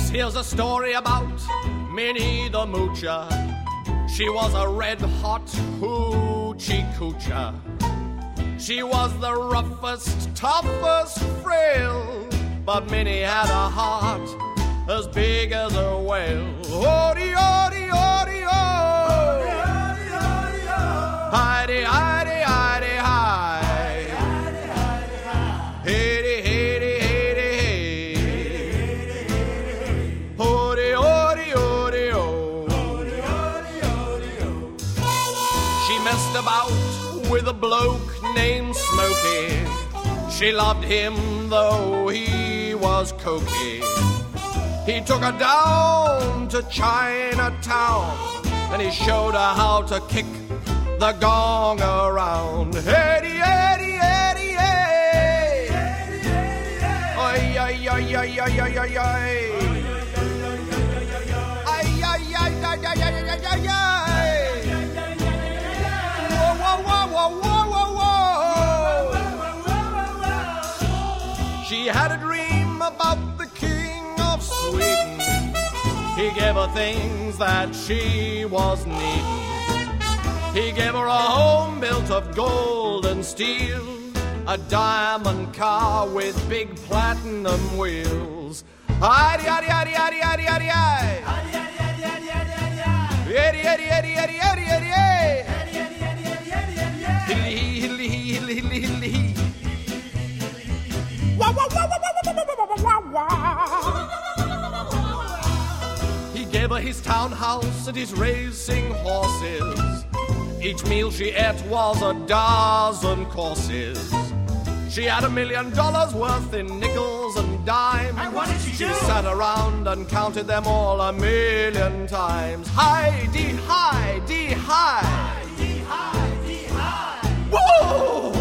Here's a story about Minnie the Moocher. She was a red-hot hoochie coocher. She was the roughest, toughest, frail, but Minnie had a heart as big as a whale. Odie, odie, odie, oh! Heidi, Heidi, Heidi, hi! Heidi, Heidi, Heidi, hey! Odie, odie, odie, oh! She messed about with a bloke named Smokey. She loved him though he was cokey. He took her down to Chinatown and he showed her how to kick the gong around. Eddie, Eddie, Eddie, hey! Ay, ay, ay, ay, ay, ay, ay, ay! Ay, ay, ay, ay, ay, ay, ay, ay, ay! Whoa, whoa, whoa, whoa, whoa! She had a dream about the king of Sweden. He gave her things that she was needing. He gave her a home built of gold and steel, a diamond car with big platinum wheels. Heidi, Heidi, Heidi, Heidi, Heidi, Heidi, Heidi. Eddie, Eddie, Eddie, Eddie, Eddie, Eddie, Eddie. Hiddly, hiddly, hiddly, hiddly, hiddly. He gave her his townhouse and his racing horses. Each meal she ate was a dozen courses. She had $1 million worth in nickels and dimes. And what did she do? She sat around and counted them all 1,000,000 times. Hi-dee, hi-dee, hi. Hi-dee, hi-dee, hi. Whoa!